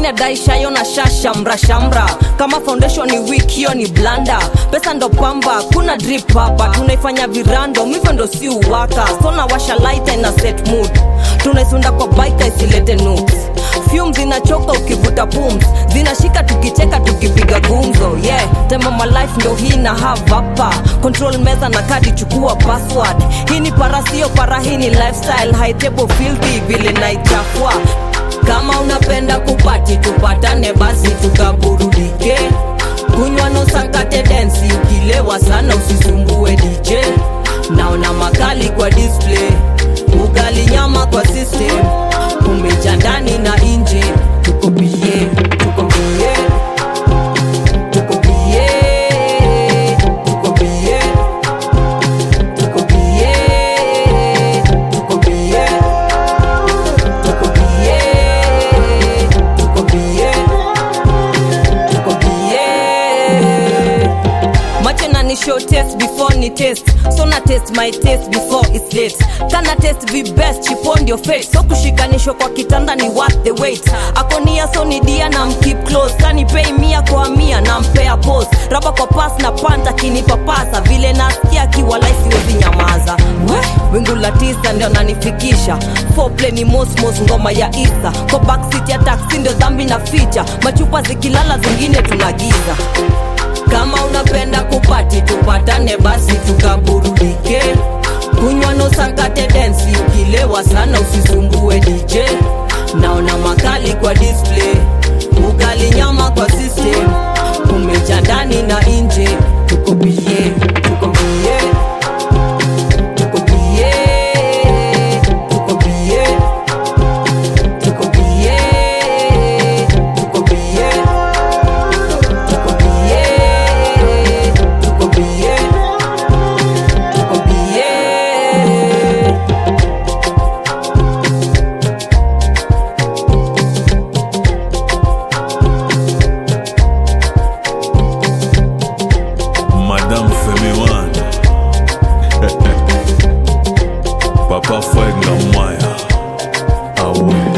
Wengine daisha yona shashamra shamra. Kama foundation ni weak hiyo ni blanda. Pesa ndo pamba, kuna drip hapa. Tunaifanya virando, hivyo ndo si uwaka. Sona washa light na set mood. Tunaisunda kwa bike isilete nooks. Fumes zinachoka ukivuta pumps. Zinashika tukicheka tukipiga gumzo. Yeah, time of my life ndo hii na have hapa. Control meza na kadi chukua password. Hii ni para sio para, hii ni lifestyle. High table filthy vile naichafua. Kama unapenda kupati tupatane basi tukaburudike. Kunywa no sakate dance, ukilewa sana usisumbue DJ. Naona makali kwa display, ugali nyama kwa system. Umeja ndani na nje, tuko bie, tuko bie. Tuko bie, tuko bie. Tuko bie, tuko bie. Tuko bie, tuko bie. Tuko bie. Machena ni show test before ni test. So na test my taste before it's late. Kana test the best chip on your face. So kushikanisho kwa kitanda ni worth the wait. Akonia so ni dia na mkeep close. Kani pay mia kwa mia na mpea pose. Raba kwa pass na panta kinipa pasa. Vile nasikia kiwa laisi wezi nyamaza. Wingu la tisa ndio nanifikisha. Foreplay ni mos ngoma ya Isa. Kwa backseat ya taxi ndio dhambi na feature. Machupa zikilala zingine tunagiza. Kama unapenda kupati tupatane basi tukaburudike. Kunywa no sakate dance, ukilewa sana usisumbue DJ. Naona makali kwa display, ugali nyama kwa system. Umeja ndani na nje, tuko bie, tuko bie. Tuko bie, tuko bie. Tuko bie, tuko bie. Tuko bie, tuko bie. Tuko bie. Madame Femiwan Papa Fwenga Maya Awe